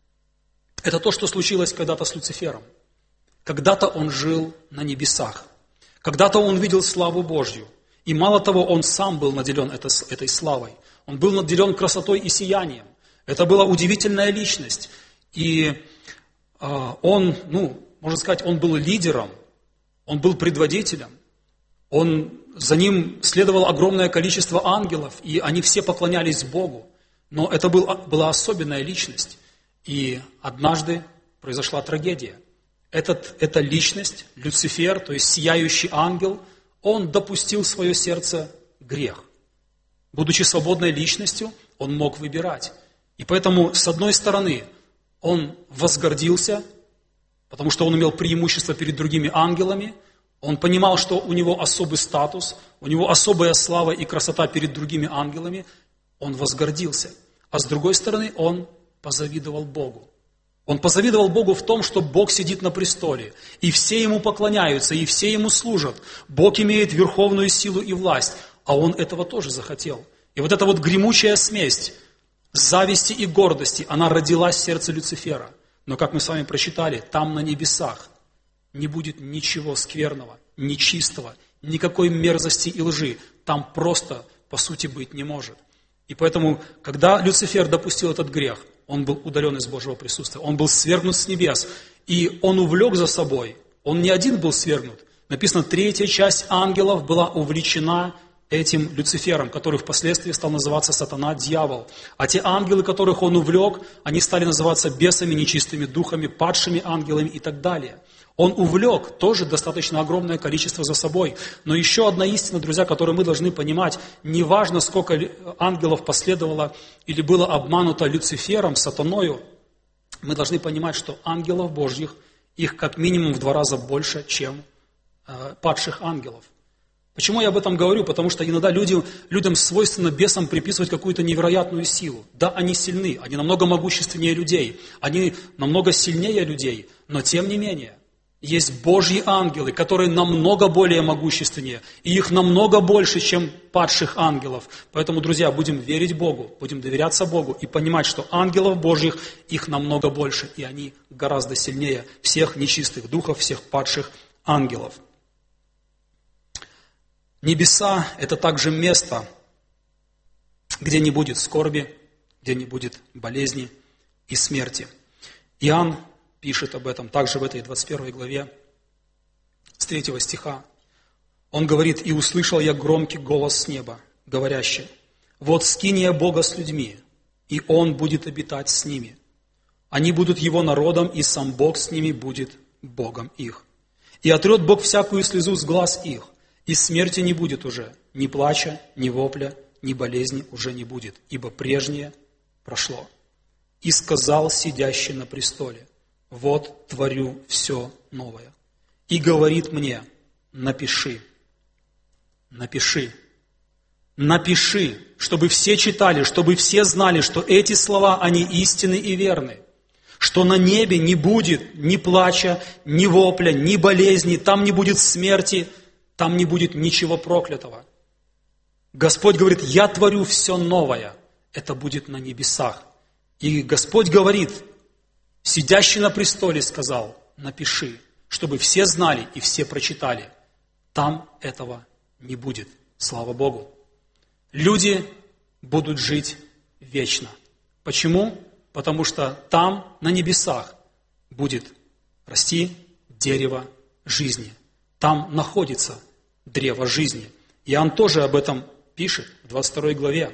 Это то, что случилось когда-то с Люцифером. Когда-то он жил на небесах. Когда-то он видел славу Божью. И мало того, он сам был наделен этой славой. Он был наделен красотой и сиянием. Это была удивительная личность. И э, он, ну, можно сказать, он был лидером, он был предводителем. Он, за ним следовало огромное количество ангелов, и они все поклонялись Богу. Но это был, была особенная личность. И однажды произошла трагедия. Этот, эта личность, Люцифер, то есть сияющий ангел, он допустил в свое сердце грех. Будучи свободной личностью, он мог выбирать. И поэтому, с одной стороны, он возгордился, потому что он имел преимущество перед другими ангелами, он понимал, что у него особый статус, у него особая слава и красота перед другими ангелами, он возгордился. А с другой стороны, он позавидовал Богу. Он позавидовал Богу в том, что Бог сидит на престоле, и все Ему поклоняются, и все Ему служат. Бог имеет верховную силу и власть, а он этого тоже захотел. И вот эта вот гремучая смесь зависти и гордости, она родилась в сердце Люцифера. Но, как мы с вами прочитали, там на небесах не будет ничего скверного, нечистого, никакой мерзости и лжи. Там просто, по сути, быть не может. И поэтому, когда Люцифер допустил этот грех, он был удален из Божьего присутствия, он был свергнут с небес, и он увлек за собой, он не один был свергнут. Написано, третья часть ангелов была увлечена этим Люцифером, который впоследствии стал называться сатана, дьявол. А те ангелы, которых он увлек, они стали называться бесами, нечистыми духами, падшими ангелами и так далее. Он увлек тоже достаточно огромное количество за собой. Но еще одна истина, друзья, которую мы должны понимать, неважно, сколько ангелов последовало или было обмануто Люцифером, сатаною, мы должны понимать, что ангелов Божьих, их как минимум в два раза больше, чем э, падших ангелов. Почему я об этом говорю? Потому что иногда люди, людям свойственно бесам приписывать какую-то невероятную силу. Да, они сильны, они намного могущественнее людей, они намного сильнее людей, но тем не менее, есть Божьи ангелы, которые намного более могущественнее, и их намного больше, чем падших ангелов. Поэтому, друзья, будем верить Богу, будем доверяться Богу и понимать, что ангелов Божьих, их намного больше, и они гораздо сильнее всех нечистых духов, всех падших ангелов. Небеса – это также место, где не будет скорби, где не будет болезни и смерти. Иоанн пишет об этом также в этой двадцать первой главе, с третьего стиха. Он говорит, «И услышал я громкий голос с неба, говорящий, вот скиния Бога с людьми, и Он будет обитать с ними. Они будут Его народом, и сам Бог с ними будет Богом их. И отрет Бог всякую слезу с глаз их, и смерти не будет уже, ни плача, ни вопля, ни болезни уже не будет, ибо прежнее прошло. И сказал сидящий на престоле, вот творю все новое. И говорит мне, напиши, напиши, напиши, чтобы все читали, чтобы все знали, что эти слова, они истинны и верны. Что на небе не будет ни плача, ни вопля, ни болезни, там не будет смерти, там не будет ничего проклятого. Господь говорит, я творю все новое. Это будет на небесах. И Господь говорит, сидящий на престоле сказал, напиши, чтобы все знали и все прочитали. Там этого не будет. Слава Богу. Люди будут жить вечно. Почему? Потому что там, на небесах, будет расти дерево жизни. Там находится древо жизни. Иоанн тоже об этом пишет в двадцать второй главе.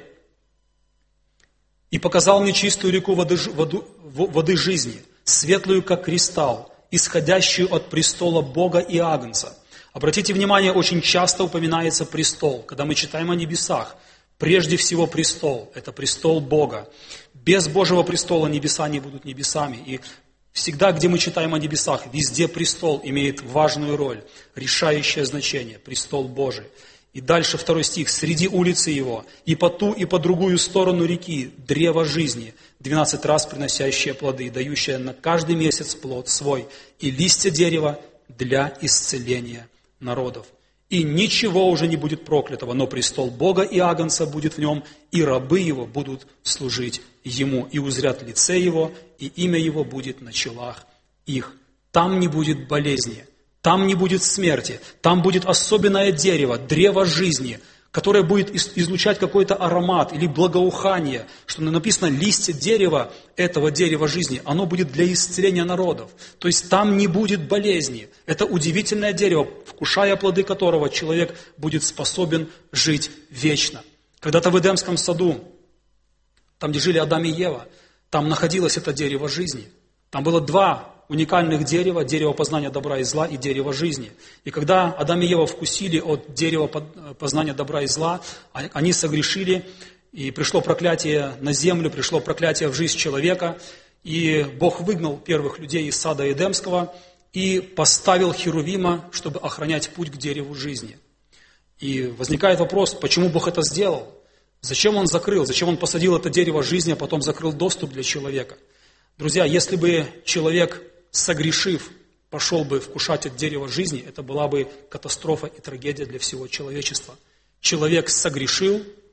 «И показал мне чистую реку воды, воду, воды жизни, светлую, как кристалл, исходящую от престола Бога и Агнца». Обратите внимание, очень часто упоминается престол. Когда мы читаем о небесах, прежде всего престол – это престол Бога. Без Божьего престола небеса не будут небесами. И всегда, где мы читаем о небесах, везде престол имеет важную роль, решающее значение, престол Божий. И дальше второй стих, «Среди улицы его, и по ту, и по другую сторону реки, древо жизни, двенадцать раз приносящее плоды, дающее на каждый месяц плод свой, и листья дерева для исцеления народов. И ничего уже не будет проклятого, но престол Бога и Агнца будет в нем, и рабы его будут служить ему, и узрят лице его, и имя его будет на челах их. Там не будет болезни, там не будет смерти, там будет особенное дерево, древо жизни, которое будет излучать какой-то аромат или благоухание, что написано, листья дерева, этого дерева жизни, оно будет для исцеления народов. То есть там не будет болезни. Это удивительное дерево, вкушая плоды которого человек будет способен жить вечно. Когда-то в Эдемском саду, там, где жили Адам и Ева, там находилось это дерево жизни. Там было два уникальных дерева, дерево познания добра и зла и дерево жизни. И когда Адам и Ева вкусили от дерева познания добра и зла, они согрешили, и пришло проклятие на землю, пришло проклятие в жизнь человека, и Бог выгнал первых людей из сада Эдемского и поставил Херувима, чтобы охранять путь к дереву жизни. И возникает вопрос, почему Бог это сделал? Зачем Он закрыл? Зачем Он посадил это дерево жизни, а потом закрыл доступ для человека? Друзья, если бы человек, согрешив, пошел бы вкушать от дерева жизни, это была бы катастрофа и трагедия для всего человечества. Человек согрешил,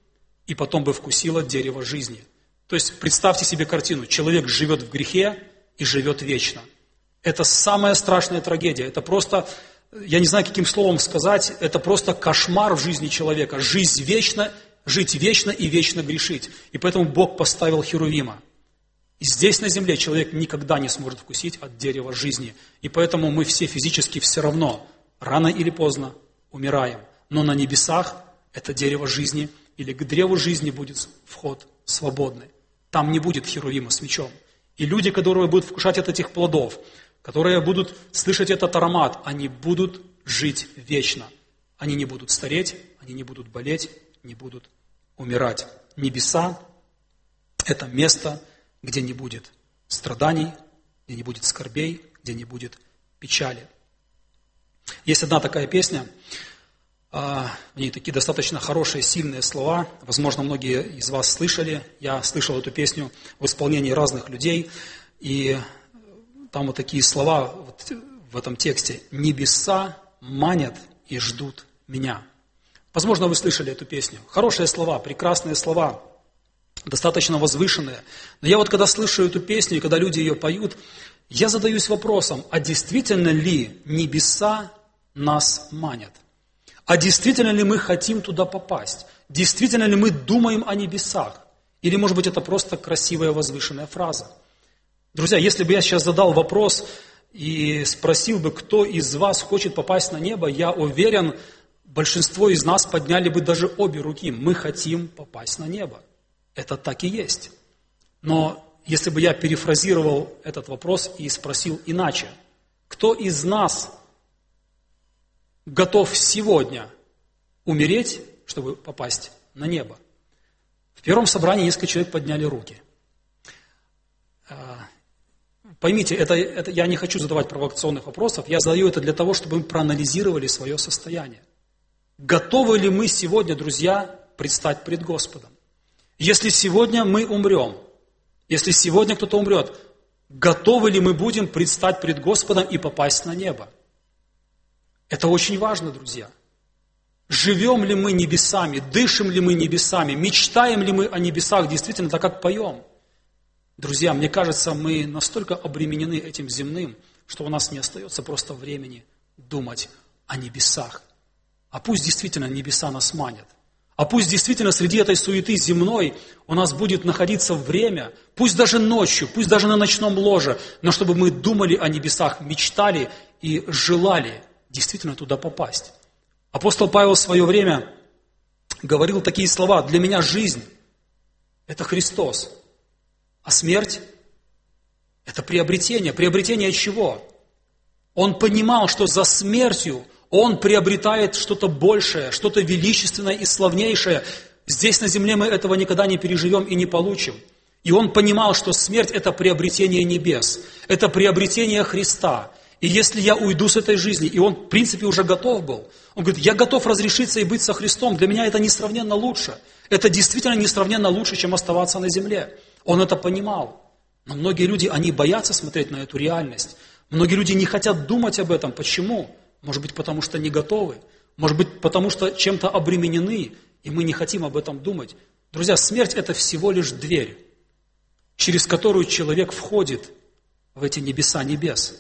и потом бы вкусила дерево жизни. То есть представьте себе картину. Человек живет в грехе и живет вечно. Это самая страшная трагедия. Это просто, я не знаю, каким словом сказать, это просто кошмар в жизни человека. Жизнь вечно, жить вечно и вечно грешить. И поэтому Бог поставил Херувима. И здесь на земле человек никогда не сможет вкусить от дерева жизни. И поэтому мы все физически все равно, рано или поздно, умираем. Но на небесах это дерево жизни, или к древу жизни будет вход свободный. Там не будет Херувима с мечом. И люди, которые будут вкушать от этих плодов, которые будут слышать этот аромат, они будут жить вечно. Они не будут стареть, они не будут болеть, не будут умирать. Небеса – это место, где не будет страданий, где не будет скорбей, где не будет печали. Есть одна такая песня, в ней такие достаточно хорошие, сильные слова. Возможно, многие из вас слышали. Я слышал эту песню в исполнении разных людей. И там вот такие слова вот в этом тексте. «Небеса манят и ждут меня». Возможно, вы слышали эту песню. Хорошие слова, прекрасные слова, достаточно возвышенные. Но я вот когда слышу эту песню, и когда люди ее поют, я задаюсь вопросом, а действительно ли небеса нас манят? А действительно ли мы хотим туда попасть? Действительно ли мы думаем о небесах? Или, может быть, это просто красивая возвышенная фраза? Друзья, если бы я сейчас задал вопрос и спросил бы, кто из вас хочет попасть на небо, я уверен, большинство из нас подняли бы даже обе руки. Мы хотим попасть на небо. Это так и есть. Но если бы я перефразировал этот вопрос и спросил иначе, кто из нас готов сегодня умереть, чтобы попасть на небо? В первом собрании несколько человек подняли руки. Поймите, это, это, я не хочу задавать провокационных вопросов, я задаю это для того, чтобы мы проанализировали свое состояние. Готовы ли мы сегодня, друзья, предстать пред Господом? Если сегодня мы умрем, если сегодня кто-то умрет, готовы ли мы будем предстать пред Господом и попасть на небо? Это очень важно, друзья. Живем ли мы небесами, дышим ли мы небесами, мечтаем ли мы о небесах, действительно, так как поем? Друзья, мне кажется, мы настолько обременены этим земным, что у нас не остается просто времени думать о небесах. А пусть действительно небеса нас манят. А пусть действительно среди этой суеты земной у нас будет находиться время, пусть даже ночью, пусть даже на ночном ложе, но чтобы мы думали о небесах, мечтали и желали действительно туда попасть. Апостол Павел в свое время говорил такие слова: «Для меня жизнь – это Христос, а смерть – это приобретение». Приобретение чего? Он понимал, что за смертью он приобретает что-то большее, что-то величественное и славнейшее. Здесь на земле мы этого никогда не переживем и не получим. И он понимал, что смерть – это приобретение небес, это приобретение Христа. И если я уйду с этой жизни, и он, в принципе, уже готов был, он говорит: я готов разрешиться и быть со Христом, для меня это несравненно лучше. Это действительно несравненно лучше, чем оставаться на земле. Он это понимал. Но многие люди, они боятся смотреть на эту реальность. Многие люди не хотят думать об этом. Почему? Может быть, потому что не готовы. Может быть, потому что чем-то обременены, и мы не хотим об этом думать. Друзья, смерть – это всего лишь дверь, через которую человек входит в эти небеса небес.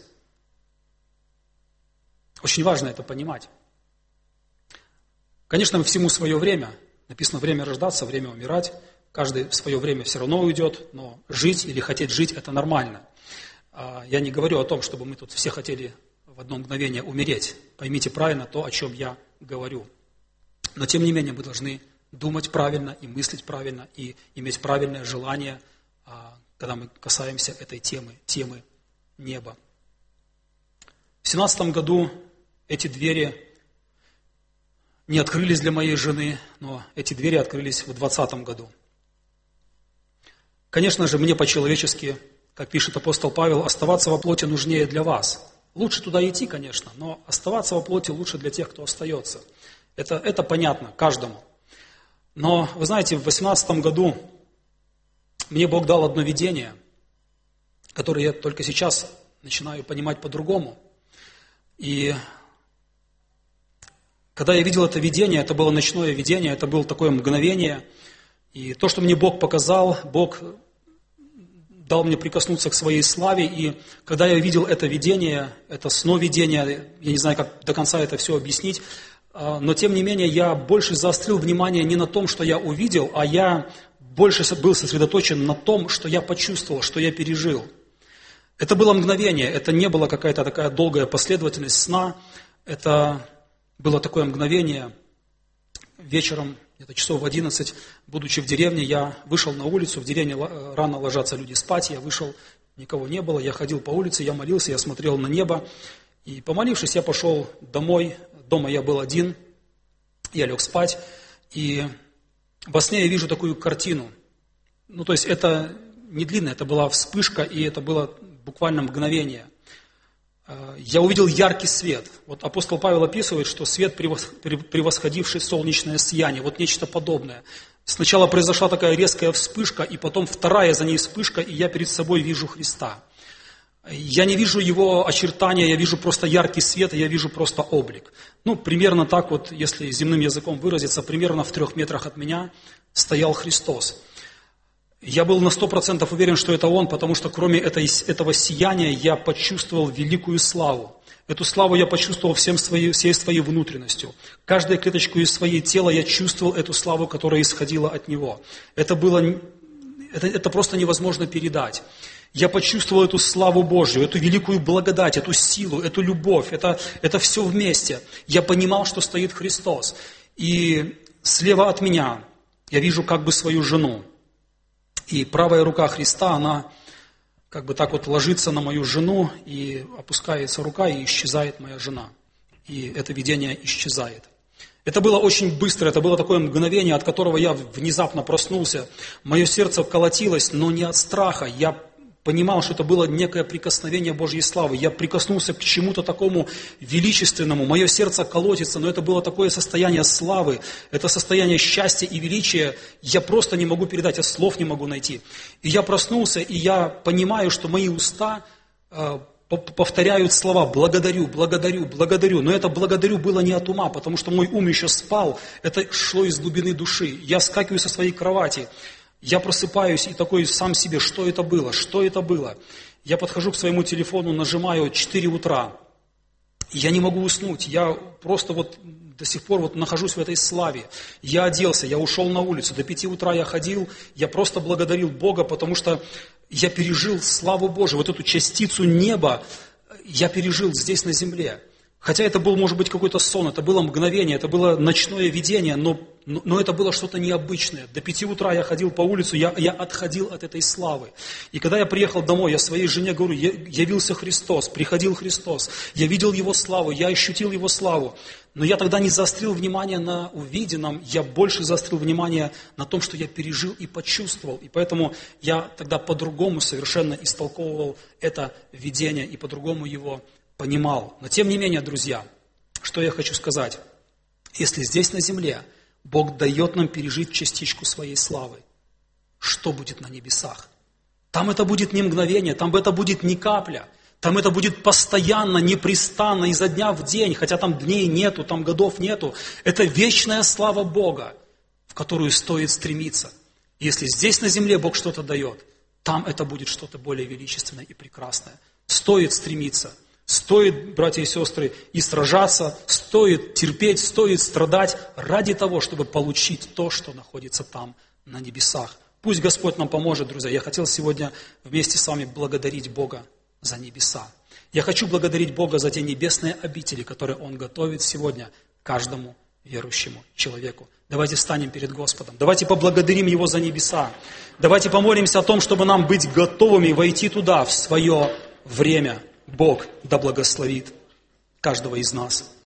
Очень важно это понимать. Конечно, всему свое время. Написано: время рождаться, время умирать. Каждый в свое время все равно уйдет, но жить или хотеть жить – это нормально. Я не говорю о том, чтобы мы тут все хотели в одно мгновение умереть. Поймите правильно то, о чем я говорю. Но тем не менее мы должны думать правильно и мыслить правильно, и иметь правильное желание, когда мы касаемся этой темы, темы неба. В семнадцатом году эти двери не открылись для моей жены, но эти двери открылись в двадцатом году. Конечно же, мне по-человечески, как пишет апостол Павел, оставаться во плоти нужнее для вас. Лучше туда идти, конечно, но оставаться во плоти лучше для тех, кто остается. Это, это понятно каждому. Но, вы знаете, в восемнадцатом году мне Бог дал одно видение, которое я только сейчас начинаю понимать по-другому. И когда я видел это видение, это было ночное видение, это было такое мгновение, И то, что мне Бог показал, Бог дал мне прикоснуться к своей славе, и когда я видел это видение, это сновидение, я не знаю, как до конца это все объяснить, но тем не менее я больше заострил внимание не на том, что я увидел, а я больше был сосредоточен на том, что я почувствовал, что я пережил. Это было мгновение, это не была какая-то такая долгая последовательность сна, это было такое мгновение. Вечером, где-то часов в одиннадцать, будучи в деревне, я вышел на улицу, в деревне рано ложатся люди спать, я вышел, никого не было, я ходил по улице, я молился, я смотрел на небо, и помолившись, я пошел домой, дома я был один, я лег спать, и во сне я вижу такую картину. Ну, то есть это не длинно, это была вспышка, и это было буквально мгновение. Я увидел яркий свет. Вот апостол Павел описывает, что свет, превосходивший солнечное сияние, вот нечто подобное. Сначала произошла такая резкая вспышка, и потом вторая за ней вспышка, и я перед собой вижу Христа. Я не вижу его очертания, я вижу просто яркий свет, я вижу просто облик. Ну, примерно так вот, если земным языком выразиться, примерно в трех метрах от меня стоял Христос. Я был на сто процентов уверен, что это Он, потому что кроме этой, этого сияния я почувствовал великую славу. Эту славу я почувствовал всем своей, всей своей внутренностью. Каждой клеточку из своей тела я чувствовал эту славу, которая исходила от Него. Это было, это, это просто невозможно передать. Я почувствовал эту славу Божью, эту великую благодать, эту силу, эту любовь, это, это все вместе. Я понимал, что стоит Христос. И слева от меня я вижу как бы свою жену. И правая рука Христа, она как бы так вот ложится на мою жену, и опускается рука, и исчезает моя жена. И это видение исчезает. Это было очень быстро, это было такое мгновение, от которого я внезапно проснулся. Мое сердце колотилось, но не от страха. Я понимал, что это было некое прикосновение Божьей славы. Я прикоснулся к чему-то такому величественному. Мое сердце колотится, но это было такое состояние славы, это состояние счастья и величия. Я просто не могу передать, я слов не могу найти. И я проснулся, и я понимаю, что мои уста э, повторяют слова «благодарю, благодарю, благодарю». Но это «благодарю» было не от ума, потому что мой ум еще спал. Это шло из глубины души. Я вскакиваю со своей кровати. Я просыпаюсь и такой сам себе, что это было, что это было. Я подхожу к своему телефону, нажимаю четыре утра. Я не могу уснуть, я просто вот до сих пор вот нахожусь в этой славе. Я оделся, я ушел на улицу, до пяти утра я ходил, я просто благодарил Бога, потому что я пережил славу Божию, вот эту частицу неба я пережил здесь на земле. Хотя это был, может быть, какой-то сон, это было мгновение, это было ночное видение, но, но, но это было что-то необычное. До пяти утра я ходил по улице, я, я отходил от этой славы. И когда я приехал домой, я своей жене говорю, явился Христос, приходил Христос, я видел Его славу, я ощутил Его славу. Но я тогда не заострил внимание на увиденном, я больше заострил внимание на том, что я пережил и почувствовал. И поэтому я тогда по-другому совершенно истолковывал это видение и по-другому его понимал. Но тем не менее, друзья, что я хочу сказать. Если здесь на земле Бог дает нам пережить частичку своей славы, что будет на небесах? Там это будет не мгновение, там это будет не капля, там это будет постоянно, непрестанно, изо дня в день, хотя там дней нету, там годов нету. Это вечная слава Бога, в которую стоит стремиться. Если здесь на земле Бог что-то дает, там это будет что-то более величественное и прекрасное. Стоит стремиться. Стоит, братья и сестры, и сражаться, стоит терпеть, стоит страдать ради того, чтобы получить то, что находится там, на небесах. Пусть Господь нам поможет, друзья. Я хотел сегодня вместе с вами благодарить Бога за небеса. Я хочу благодарить Бога за те небесные обители, которые Он готовит сегодня каждому верующему человеку. Давайте встанем перед Господом. Давайте поблагодарим Его за небеса. Давайте помолимся о том, чтобы нам быть готовыми войти туда в свое время. Бог да благословит каждого из нас.